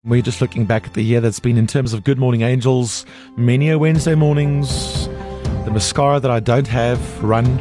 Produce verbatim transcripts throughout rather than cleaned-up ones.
We're just looking back at the year that's been in terms of Good Morning Angels, many a Wednesday mornings, the mascara that I don't have run.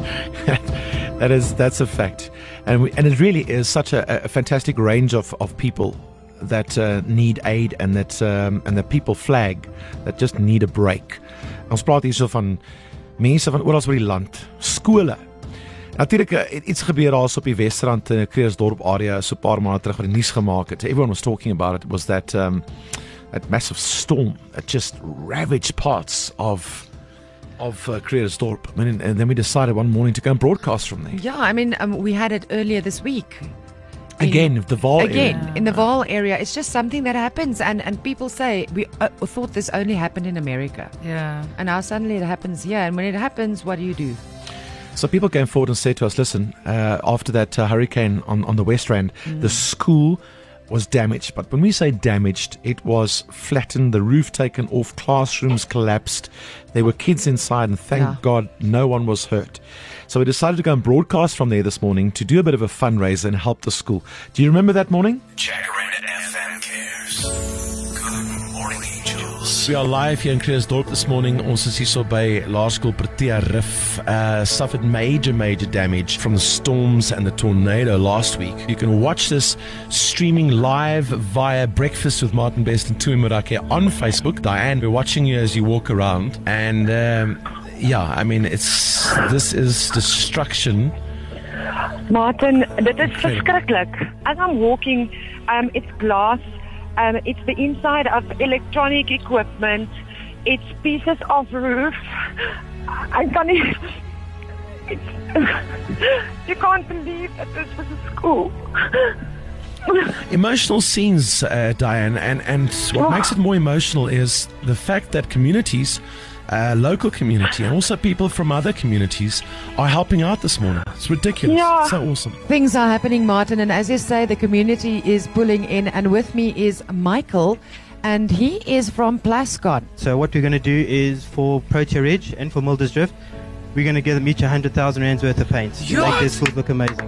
that is, that's a fact. And we, and it really is such a, a fantastic range of, of people that uh, need aid and that um, and the people flag that just need a break. Ons praat hier so van mense van oral oor die land, skole. Natuurlik iets gebeur daar op die Wesrand in Krugersdorp area so 'n paar maande terug wat die nuus gemaak het. Everyone was talking about it. Was that um, that massive storm that just ravaged parts of of uh, Krugersdorp. I mean, and then we decided one morning to go and broadcast from there. Yeah, I mean, um, we had it earlier this week. Again, in, the Vaal again area. in the Vaal area. It's just something that happens, and and people say we uh, thought this only happened in America. Yeah, and now suddenly it happens here. And when it happens, what do you do? So people came forward and said to us, listen, uh, after that uh, hurricane on, on the West Rand, mm. the school was damaged. But when we say damaged, it was flattened, the roof taken off, classrooms collapsed. There were kids inside, and thank yeah. God no one was hurt. So we decided to go and broadcast from there this morning to do a bit of a fundraiser and help the school. Do you remember that morning? Jacaranda F M cares. Good morning, angels. We are live here in Krugersdorp this morning. Ons is hier so by Laerskool Protea Rif. Uh, suffered major, major damage from the storms and the tornado last week. You can watch this streaming live via Breakfast with Martin Best and Tumi Morake on Facebook. Diane, we're watching you as you walk around. And um, yeah, I mean, it's this is destruction. Martin, dit is verschrikkelijk. As I'm walking, um, it's glass. Um, it's the inside of electronic equipment. It's pieces of roof. I can't even, it's, you can't believe that this was a school. Emotional scenes, uh, Diane, and, and what oh. makes it more emotional is the fact that communities, uh, local community, and also people from other communities are helping out this morning. It's ridiculous. Yeah. It's so awesome. Things are happening, Martin, and as you say, the community is pulling in, and with me is Michael, and he is from Plascon. So what we're going to do is for Protea Ridge and for Mildersdrift, we're going to give them each one hundred thousand rands worth of paint to yes. make their schools look amazing.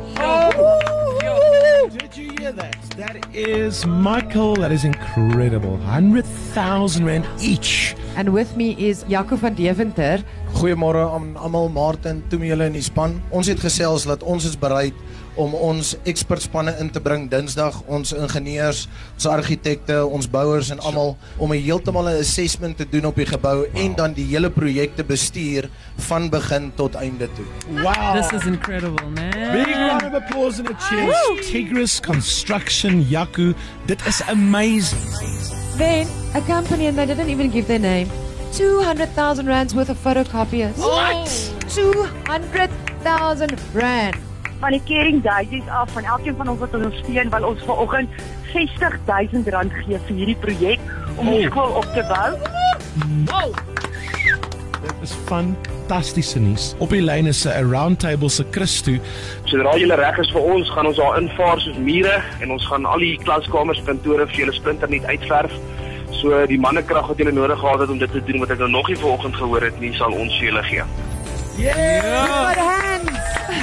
Oh, did you hear that? That is Michael. That is incredible. one hundred thousand rand each. And with me is Jaco van Deventer. Goeiemôre aan almal, Martin, Tumi julle in die span. Ons het gesels dat ons is bereid om ons ekspertspanne in te bring Dinsdag, ons ingenieurs, ons argitekte, ons bouers en almal om 'n heeltemal 'n assessment te doen op die gebou wow. en dan die hele projek te bestuur van begin tot einde toe. Wow. This is incredible, man. Big round of applause and a cheers. Tigris Construction, Jaco. Dit is amazing. Then a company, and they didn't even give their name, two hundred thousand rands worth of photocopiers. What? two hundred thousand rand. Van die Caring Daisies af, van elkeen van ons wat ons steun, wil ons vanoggend sestig duisend rand gee vir hierdie projek om die skool op te bou. Wow. Dit is fantastiese nuus. Op die lyn is 'n roundtable se Christo. Sodra julle reg is vir ons, gaan ons daar invaar soos mure en ons gaan al die klaskamers en kantore vir julle splinternuut uitverf. So die mannekrag wat julle nodig gehad het om dit te doen wat ek nou nog nie vanoggend gehoor het nie, sal ons vir julle gee. Yeah! Good hands!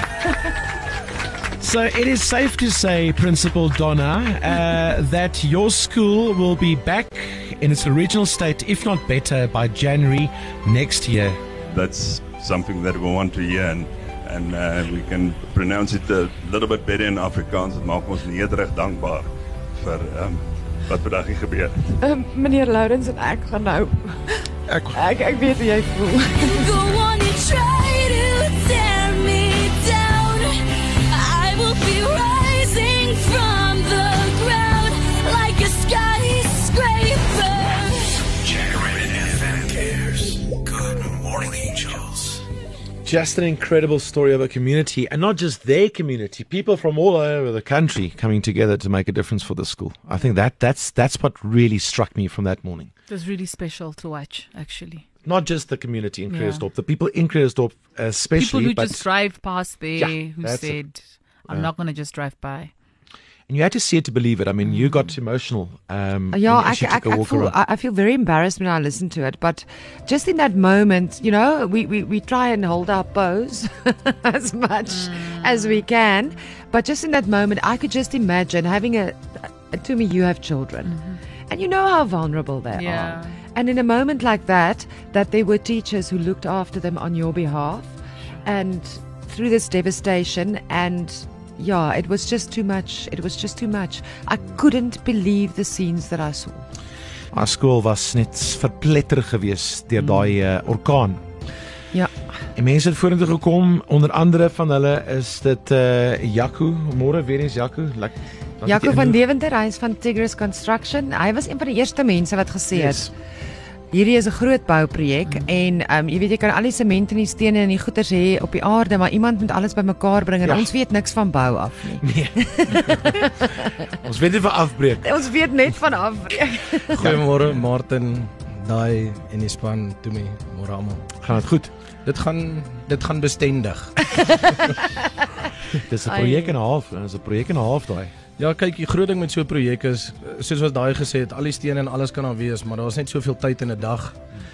So it is safe to say, Principal Donna, uh, that your school will be back in its original state, if not better, by January next year. That's something that we want to hear, and, and uh, we can pronounce it a little bit better in Afrikaans. Het maak ons nederig dankbaar vir um, wat vandag hier gebeur. Um, meneer Lourens en ek gaan nou. Ek ek, ek weet hoe jy voel. Go on and try to tear me down. I will be rising from the ground like a skyscraper. Jacaranda F M cares. Good morning, angels. Just an incredible story of a community, and not just their community, people from all over the country coming together to make a difference for the school. I think that that's that's what really struck me from that morning. It was really special to watch, actually. Not just the community in Yeah. Krugersdorp, the people in Krugersdorp especially. People who but just drive past there, Yeah, who that's said, it. I'm Yeah. not going to just drive by. And you had to see it to believe it. I mean, you got emotional. Um, Yeah, when I, she I, took a I, walk feel, around. I I feel very embarrassed when I listen to it, but just in that moment, you know, we, we, we try and hold our pose as much mm. as we can, but just in that moment, I could just imagine having a and to me, you have children. Mm-hmm. And you know how vulnerable they Yeah. are. And in a moment like that, that there were teachers who looked after them on your behalf. And through this devastation, and yeah, it was just too much. It was just too much. I couldn't believe the scenes that I saw. Our skool was net verpletter gewees deur daai uh, orkaan. Ja. En mense het vorentoe gekom, onder andere van hulle is dit uh, Jaco, môre weer eens Jaco. Like, Jaco van Deventer, hy is van Tigris Construction. Hy was een van die eerste mense wat gesê het, yes. Hierdie is 'n groot bouprojek mm. en um, jy weet jy kan al die sement en die stene en die goeders hê op die aarde, maar iemand moet alles bymekaar bring en ja. Ons weet niks van bou af nie. Nee. Ons weet nie van afbreek. Ons weet net van afbreek. Goeiemôre Martin, Daai en die span, Tumi, môre almal. Gaan dit goed? Dit gaan dit gaan bestendig. Dis 'n projek en 'n half, dis 'n projek en 'n half daai. Ja, kyk, die groot ding met so 'n projek is, soos wat daai gesê het, al die stene en alles kan daar wees, maar daar's net soveel tyd in 'n dag.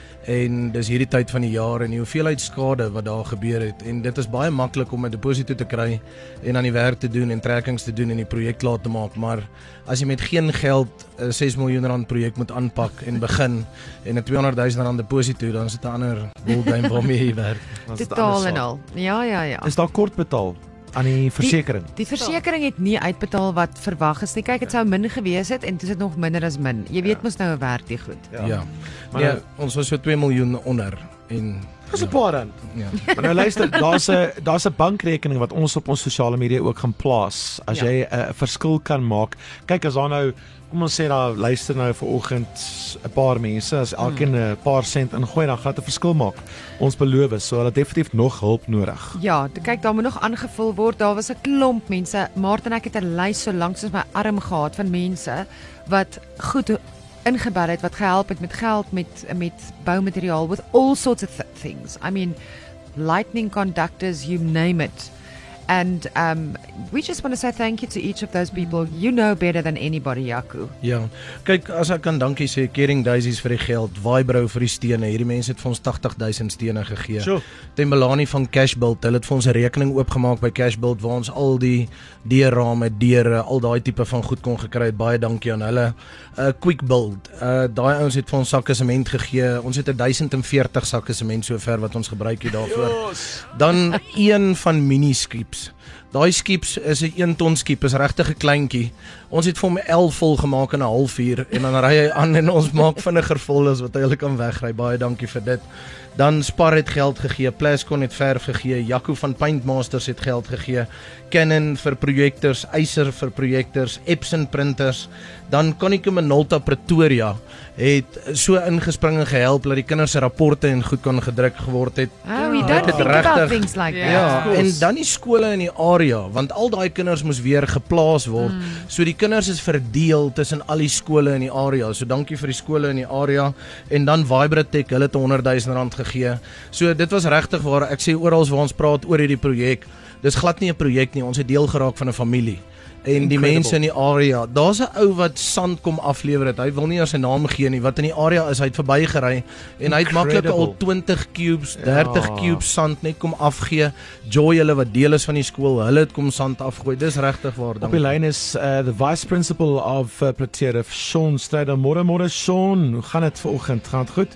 En dis hierdie tyd van die jaar en die hoeveelheid skade wat daar gebeur het. En dit is baie maklik om 'n deposito te kry en aan die werk te doen en trekkings te doen en die projek klaar te maak, maar as jy met geen geld 'n ses miljoen rand projek moet aanpak en begin en 'n tweehonderd duisend rand deposito, dan is dit 'n ander ballgame waarmee jy werk. Totaal en al. Ja, ja, ja. Is daar kort betaal aan die versekering? Die, die versekering het nie uitbetaal wat verwag is nie. Kyk, dit sou min gewees het en dit is nog minder as min. Jy weet ja. mos nou werk die goed. Ja. ja. Maar nee, nou, ons was so twee miljoen onder en dis 'n paar rand. Ja. Maar nou luister, daar's 'n daar's 'n bankrekening wat ons op ons sosiale media ook gaan plaas. As ja. jy 'n uh, verskil kan maak. Kyk, as daar nou, kom ons sê daar luister nou vanoggend 'n paar mense, as elkeen 'n hmm. paar sent ingooi, dan gaan dit 'n verskil maak. Ons beloof, so hulle definitief nog hulp nodig. Ja, kyk, daar moet nog aangevul word. Daar was 'n klomp mense. Martin, ek het 'n lys so lank soos my arm gehad van mense wat goed ingebel het, wat gehelp het met geld, met met boumateriaal, with all sorts of th- things. I mean, lightning conductors, you name it. And um, we just want to say thank you to each of those people. You know better than anybody, Jaco. Ja, kyk, as ek kan dankie sê, Caring Daisies vir die geld, Vibro vir die stene. Hierdie mense het vir ons agtig duisend stene gegee. Sure. Tembelani van Cashbuild, hulle het vir ons 'n rekening oopgemaak by Cashbuild waar ons al die deurrame, deure, al daai tipe van goed kon gekry het. Baie dankie aan hulle. Uh Quickbuild, uh daai ouens het vir ons sakke sement gegee. Ons het duisend veertig sakke sement sover wat ons gebruik het daarvoor. Yes. Dan een van Miniskiep. Daai skips is 'n een ton skip, is regtig 'n kleintjie. Ons het vir hom elf vol gemaak in 'n halfuur en dan ry hy aan en ons maak vinniger vol as wat hy hulle kan wegry. Baie dankie vir dit. Dan Spar het geld gegee, Plascon het verf gegee, Jaco van Paintmasters het geld gegee, Canon vir projektors, Acer vir projektors, Epson printers, dan Konica Minolta Pretoria het so ingespring en gehelp dat die kinders se rapporte en goed kon gedruk geword het. Oh, we don't think about things like that. Ja, en dan die skole in die area, want al daai kinders moes weer geplaas word. Mm. So die kinders is verdeel tussen al die skole in die area. So dankie vir die skole in die area. En dan Vibratech, hulle het honderd duisend rand gegee. So dit was regtig waar ek sê oral waar ons praat oor hierdie projek. Dis glad nie 'n projek nie, ons het deel geraak van 'n familie. En die Incredible. Mense in die area, daar's 'n ou wat sand kom aflewer het. Hy wil nie eers sy naam gee nie. Wat in die area is, hy het verbygery en hy het maklik al twintig cubes, dertig ja. cubes sand net kom afgee. Joy, hulle wat deel is van die skool, hulle het kom sand afgooi. Dis regtig waar. Op die lyn is uh, the vice principal of uh, Pretoria, Shaun Strider. Môre môre Shaun, hoe gaan dit vanoggend? Gaan dit goed?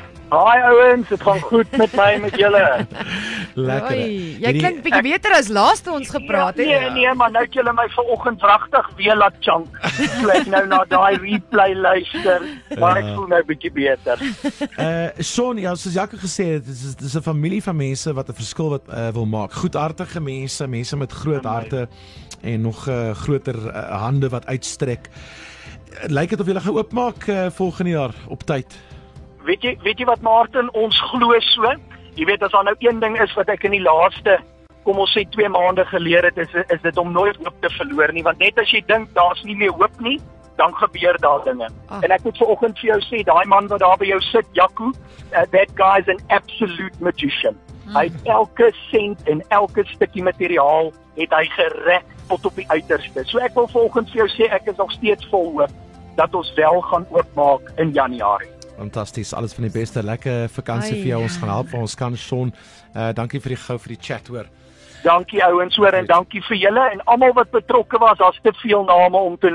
Hi ouens, dit gaan goed met my en met julle. Lekker. Oei, jy klink bietjie beter as laaste ons gepraat het. Nee, nee, nee, maar nou het julle my vanoggend wragtig weer laat chunk. So ek nou na daai replay luister, maar ek voel nou bietjie beter. Uh Shaun, ja, soos Jaco gesê het, dis is dis 'n familie van mense wat 'n verskil wat uh, wil maak. Goedhartige mense, mense met groot harte en nog uh, groter uh, hande wat uitstrek. Lyk dit of julle gaan oopmaak uh, volgende jaar op tyd? Weet jy, weet jy wat Martin, ons glo so. Jy weet as daar nou een ding is wat ek in die laaste, kom ons sê twee maande geleer het, is is dit om nooit hoop te verloor nie, want net as jy dink daar's nie meer hoop nie, dan gebeur daar dinge. Oh. En ek moet vanoggend vir jou sê, daai man wat daar by jou sit, Jaco, uh, that guy is an absolute magician. Mm. Hy het elke sent en elke stukkie materiaal het hy gerek tot op die uiterste. So ek wil vanoggend vir jou sê, ek is nog steeds vol hoop dat ons wel gaan oopmaak in Januarie. Fantasties, alles van die beste, lekker vakansie vir jou, ons gaan help waar ons kan, Shaun. Uh, dankie vir die gou vir die chat hoor. Dankie ouens hoor en dankie vir julle en almal wat betrokke was, daar's te veel name om te noem.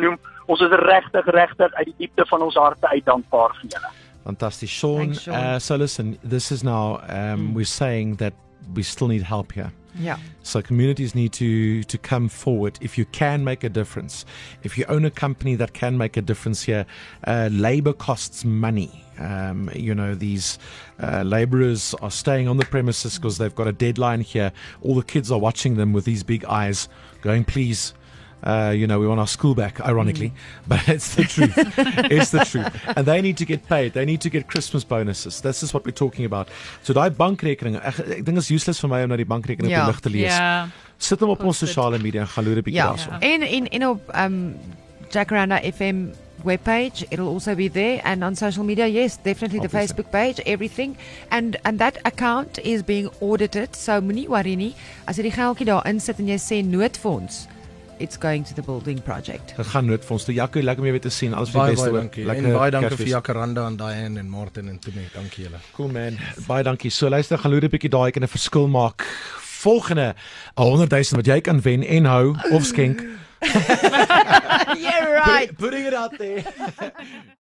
ons is regtig regtig uit die diepte van ons harte uit dankbaar vir julle. Fantastic. Sean, Thanks, Sean. Uh, so listen, this is now, um, we're saying that we still need help here. Ja. So communities need to, to come forward. If you can make a difference, if you own a company that can make a difference here, uh, labor costs money. Um, you know, these uh, laborers are staying on the premises because they've got a deadline here. All the kids are watching them with these big eyes going, please, Uh, you know, we want our school back, ironically, mm. but it's the truth. It's the truth. And they need to get paid. They need to get Christmas bonuses. This is what we're talking about. So daai bankrekening, ek, ek dink is useless vir my om na die bankrekening Ja. op die lig te lees. Ja. Sit hom op ons sosiale media en gaan loer 'n bietjie Ja. daarso. En en en op um Jacaranda F M webpage, it'll also be there, and on social media, yes, definitely the Obviously. Facebook page, everything, and and that account is being audited. So moenie worry nie, as jy die geldjie daar insit en jy sê noodfonds, it's going to the building project. Dit gaan noodfonds toe. Jaco, lekker om jou weer te sien. Alles vir Baie die beste. baie hoor. dankie. Lekker En baie dankie Kersfees. vir Jacaranda en Diane en Martin en Tumi. Dankie julle. Cool man. Baie dankie. So luister, gaan loer 'n bietjie daai kan 'n verskil maak. Volgende honderd duisend wat jy kan wen en hou of skenk. You're right. Putting it out there.